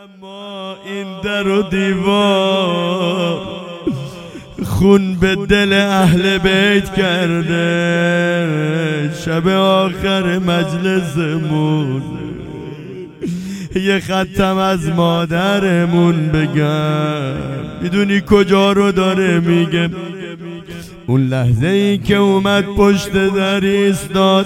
اما این در و دیوار خون به دل اهل بیت کرده. شب آخر مجلسمون یه ختم از مادرمون بگم. میدونی کجا رو داره میگه؟ اون لحظه ای که اومد پشت در ایستاد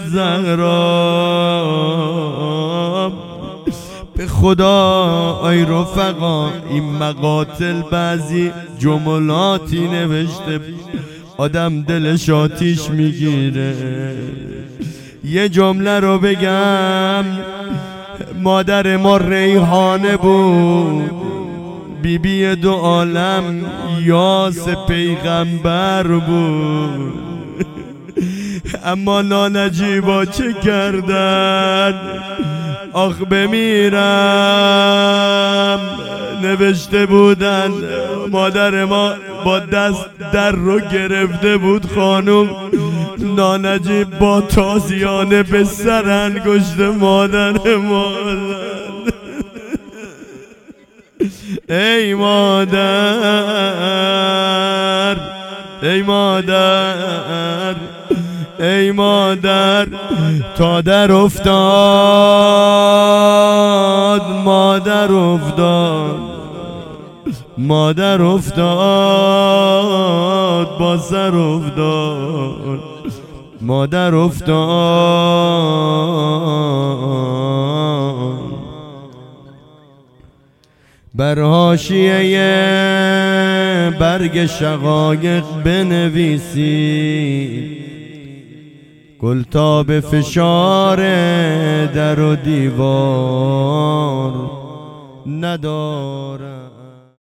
زهرا. به خدا آی رفقا این مقاتل بعضی جملاتی نوشته آدم دلش آتیش میگیره. یه جمله رو بگم، مادر ما ریحانه بود، بیبی دو عالم یاس پیغمبر بود. اما نانجیبا چه کردن؟ آخ بمیرم. نوشته بودن مادر ما با دست در رو گرفته بود خانوم، نانجیب با تازیانه به سر انگشت مادر ما. ای مادر، ای مادر، ای مادر، تا در افتاد، مادر افتاد، مادر افتاد، با سر افتاد، مادر افتاد. بر حاشیه برگ شقایق بنویسی گل تا به فشار در و دیوار ندارد.